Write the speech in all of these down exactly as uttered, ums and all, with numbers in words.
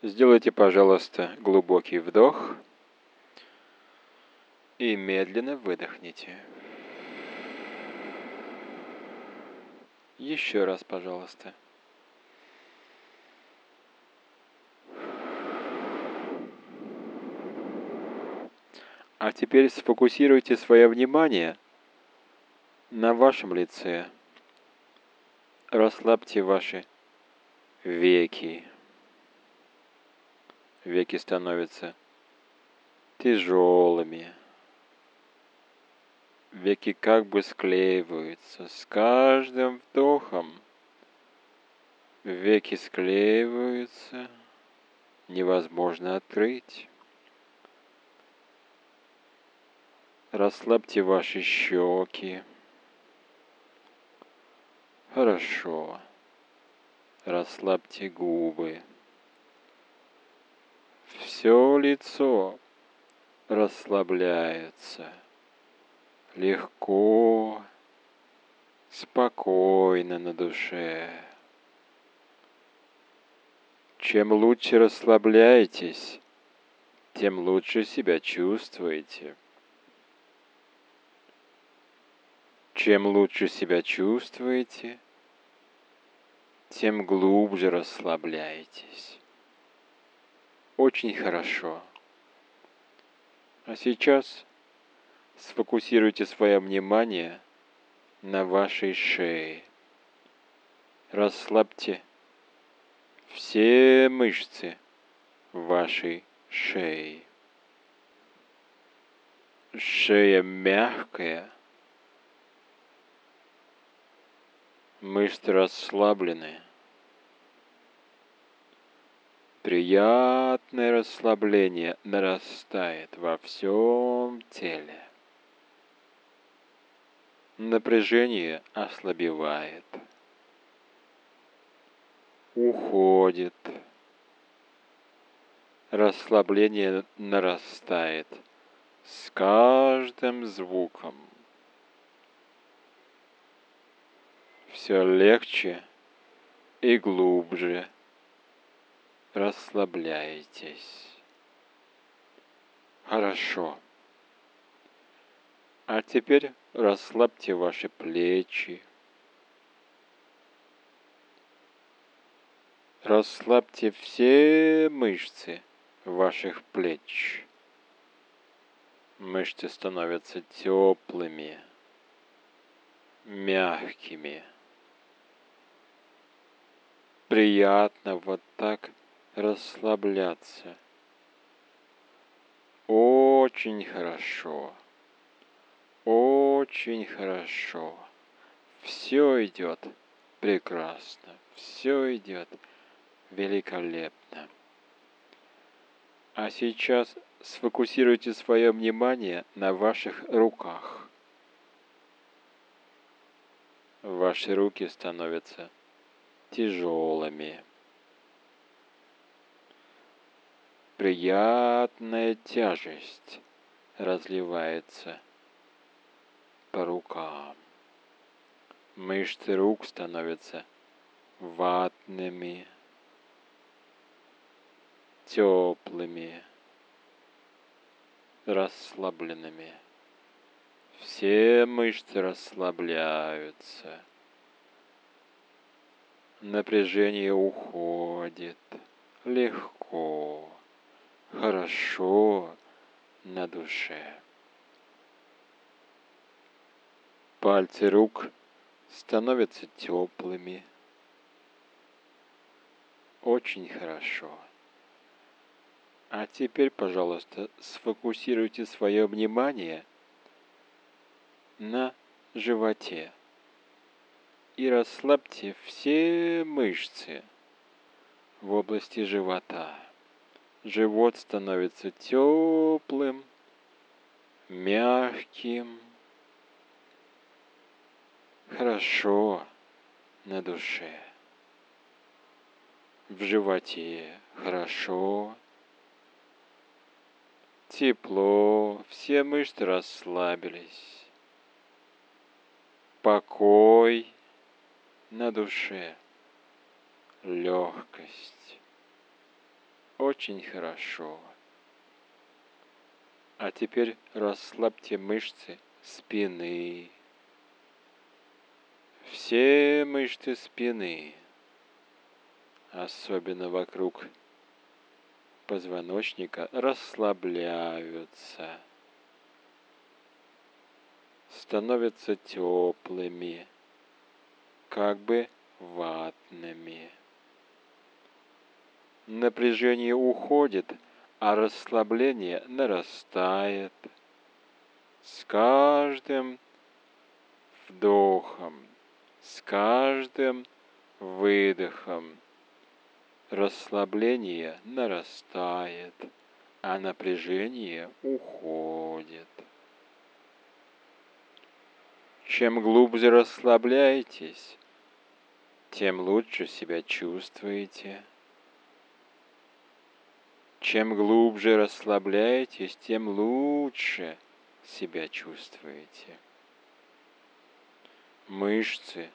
Сделайте, пожалуйста, глубокий вдох и медленно выдохните. Еще раз, пожалуйста. А теперь сфокусируйте свое внимание на вашем лице. Расслабьте ваши веки. Веки становятся тяжелыми. Веки как бы склеиваются. С каждым вдохом веки склеиваются. Невозможно открыть. Расслабьте ваши щеки. Хорошо. Расслабьте губы. Все лицо расслабляется. Легко, спокойно на душе. Чем лучше расслабляетесь, тем лучше себя чувствуете. Чем лучше себя чувствуете, тем глубже расслабляетесь. Очень хорошо. А сейчас сфокусируйте свое внимание на вашей шее. Расслабьте все мышцы вашей шеи. Шея мягкая, мышцы расслаблены. Приятное расслабление нарастает во всем теле. Напряжение ослабевает, уходит. Расслабление нарастает с каждым звуком. Все легче и глубже расслабляетесь. Хорошо. А теперь расслабьте ваши плечи. Расслабьте все мышцы ваших плеч. Мышцы становятся теплыми, мягкими. Приятно вот так расслабляться. Очень хорошо. Очень хорошо. Все идет прекрасно. Все идет великолепно. А сейчас сфокусируйте свое внимание на ваших руках. Ваши руки становятся тяжелыми. Приятная тяжесть разливается по рукам. Мышцы рук становятся ватными, теплыми, расслабленными. Все мышцы расслабляются. Напряжение уходит легко, хорошо на душе. Пальцы рук становятся теплыми. Очень хорошо. А теперь, пожалуйста, сфокусируйте свое внимание на животе и расслабьте все мышцы в области живота. Живот становится теплым, мягким, хорошо на душе. В животе хорошо, тепло, все мышцы расслабились. Покой на душе, легкость. очень хорошо. А теперь расслабьте мышцы спины. Все мышцы спины, особенно вокруг позвоночника, расслабляются, становятся теплыми, как бы ватными. Напряжение уходит, а расслабление нарастает. С каждым вдохом, с каждым выдохом расслабление нарастает, а напряжение уходит. Чем глубже расслабляетесь, тем лучше себя чувствуете. Чем глубже расслабляетесь, тем лучше себя чувствуете. Мышцы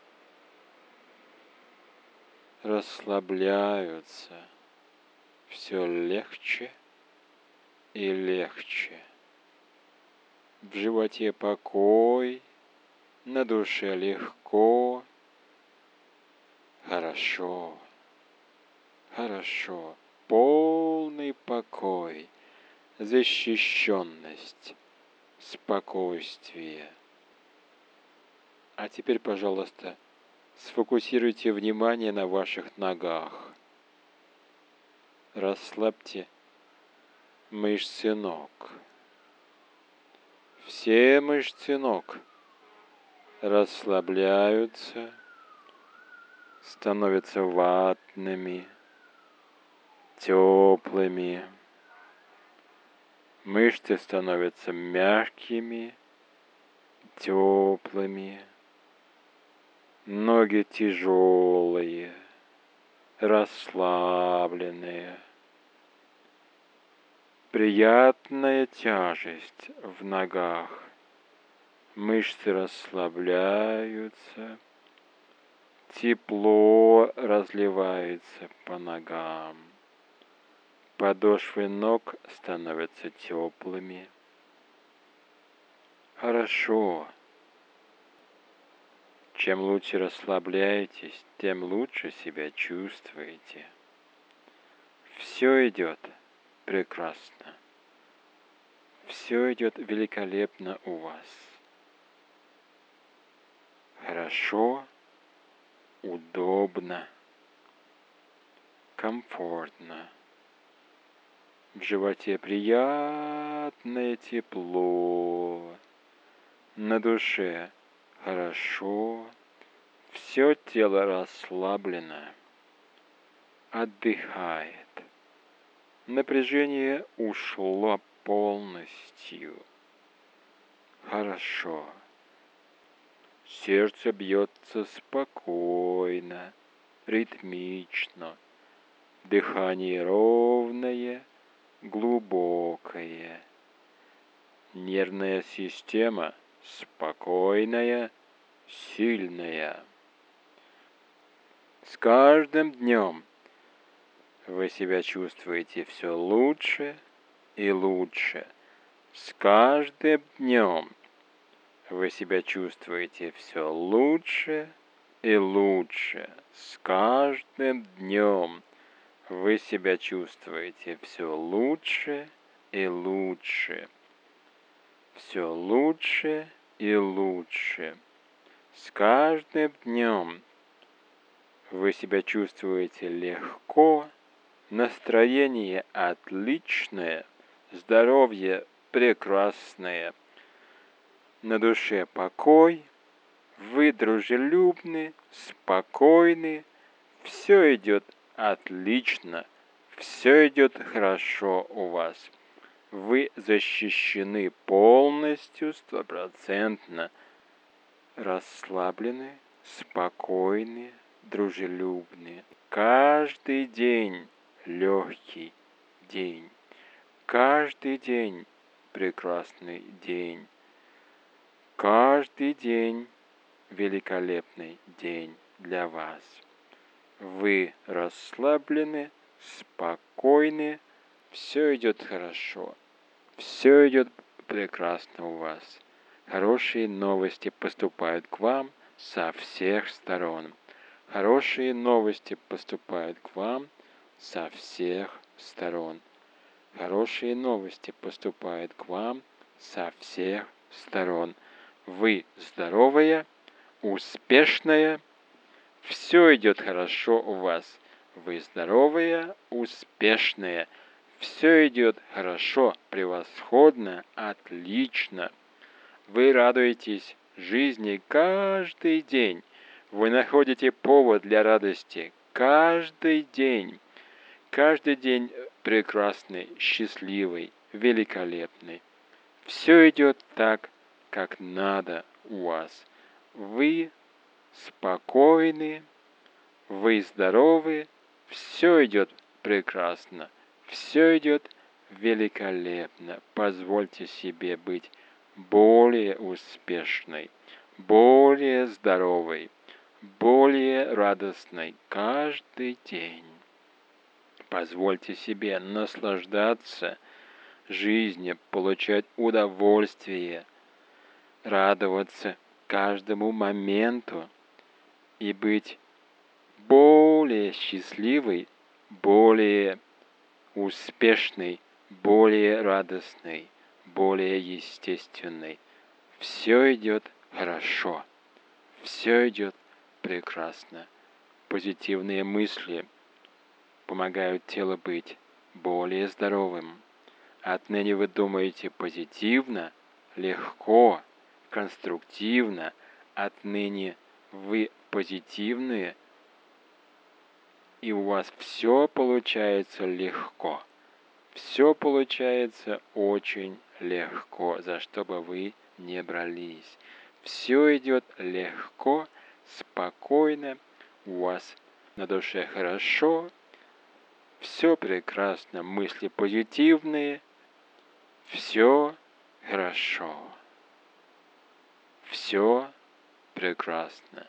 расслабляются все легче и легче. В животе покой, на душе легко. Хорошо, хорошо. Полный покой, защищенность, спокойствие. А теперь, пожалуйста, сфокусируйте внимание на ваших ногах. Расслабьте мышцы ног. Все мышцы ног расслабляются, становятся ватными, теплыми. Мышцы становятся мягкими, теплыми. Ноги тяжелые, расслабленные. Приятная тяжесть в ногах. Мышцы расслабляются. Тепло разливается по ногам. Подошвы ног становятся теплыми. Хорошо. Чем лучше расслабляетесь, тем лучше себя чувствуете. Все идет прекрасно. Все идет великолепно у вас. Хорошо, удобно, комфортно. В животе приятное тепло. На душе хорошо. Все тело расслаблено. Отдыхает. Напряжение ушло полностью. Хорошо. Сердце бьется спокойно, ритмично. Дыхание ровное, глубокое. Нервная система спокойная, сильная. С каждым днем вы себя чувствуете все лучше и лучше. С каждым днем вы себя чувствуете все лучше и лучше. С каждым днем вы себя чувствуете все лучше и лучше. Все лучше и лучше. С каждым днем вы себя чувствуете легко, настроение отличное, здоровье прекрасное, на душе покой, вы дружелюбны, спокойны, все идет отлично, все идет хорошо у вас. Вы защищены полностью, стопроцентно, расслаблены, спокойны, дружелюбны. Каждый день легкий день. Каждый день прекрасный день. Каждый день великолепный день для вас. Вы расслаблены, спокойны, все идет хорошо, все идет прекрасно у вас. Хорошие новости поступают к вам со всех сторон. Хорошие новости поступают к вам со всех сторон. Хорошие новости поступают к вам со всех сторон. Вы здоровая, успешная, все идет хорошо у вас. Вы здоровая, успешная, все идет хорошо, превосходно, отлично. Вы радуетесь жизни каждый день. Вы находите повод для радости каждый день. Каждый день прекрасный, счастливый, великолепный. Все идет так, как надо у вас. Вы спокойны, вы здоровы, все идет прекрасно, все идет великолепно. Позвольте себе быть более успешной, более здоровой, более радостной каждый день. Позвольте себе наслаждаться жизнью, получать удовольствие, радоваться каждому моменту и быть более счастливой, более успешной, более радостной, более естественной. Все идет хорошо, все идет прекрасно. Позитивные мысли помогают телу быть более здоровым. Отныне вы думаете позитивно, легко, конструктивно. Отныне вы позитивные, и у вас все получается легко. Все получается очень легко, за что бы вы не брались. Все идет легко, спокойно, у вас на душе хорошо, все прекрасно, мысли позитивные, все хорошо, все прекрасно,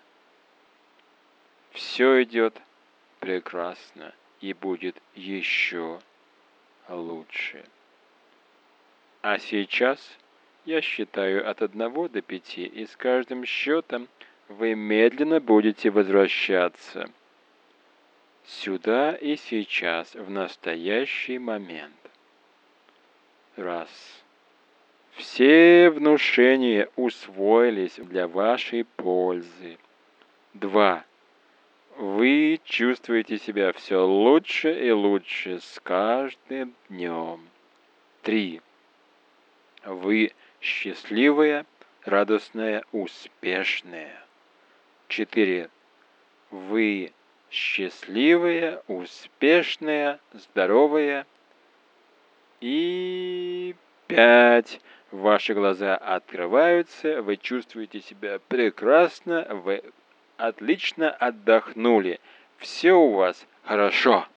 все идет прекрасно и будет еще лучше. А сейчас я считаю от одного до пяти, и с каждым счетом вы медленно будете возвращаться сюда и сейчас, в настоящий момент. Раз. Все внушения усвоились для вашей пользы. Два. Вы чувствуете себя все лучше и лучше с каждым днем. Три. Вы счастливая, радостная, успешная. Четыре. Вы счастливая, успешная, здоровая. И пять. Ваши глаза открываются, вы чувствуете себя прекрасно, вы отлично отдохнули. Все у вас хорошо.